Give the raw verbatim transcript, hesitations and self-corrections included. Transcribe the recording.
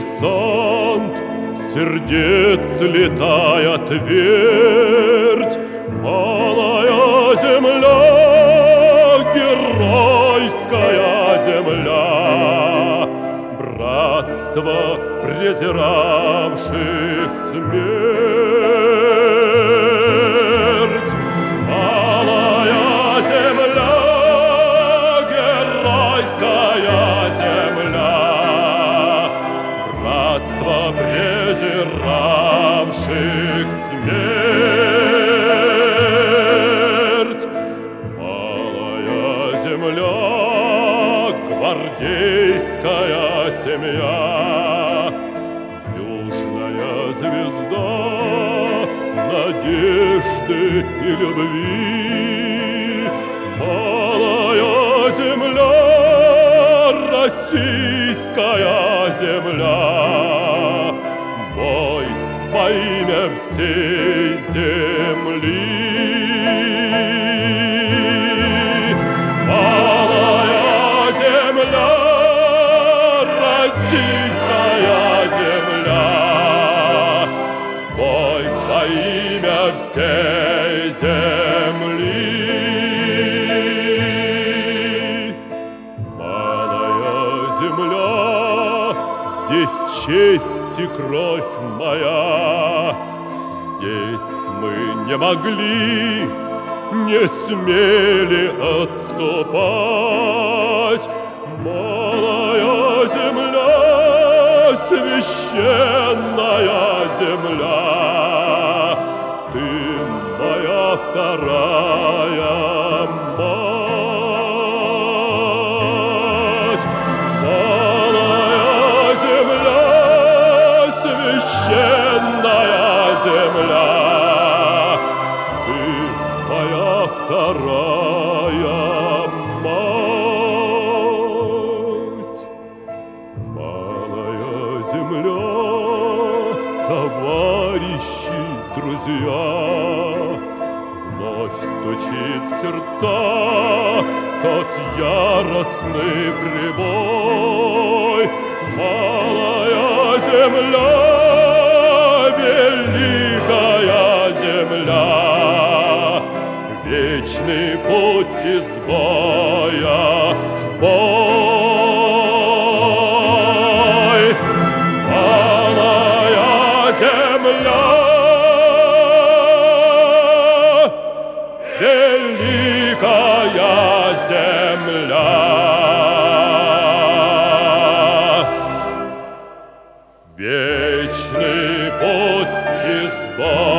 десант, сердец летая твердь, малая земля, геройская земля, братство презиравших смерть. Малая земля, геройская земля, братство презиравших смерть. Малая земля, гвардейская семья, южная звезда надежды и любви. Малая земля, российская земля, бой во имя всей земли. Малая земля, российская земля, бой во имя всей земли. Малая земля, здесь честь и кровь моя, здесь мы не могли, не смели отступать. Малая земля, священная земля, ты моя вторая мать. Малая земля, священная земля, ты моя вторая мать. Малая земля, товарищи, друзья, вновь стучит в сердца тот яростный прибой. Малая земля, великая земля, вечный путь из боя в бой. Малая земля, великая земля, вечный путь из боя.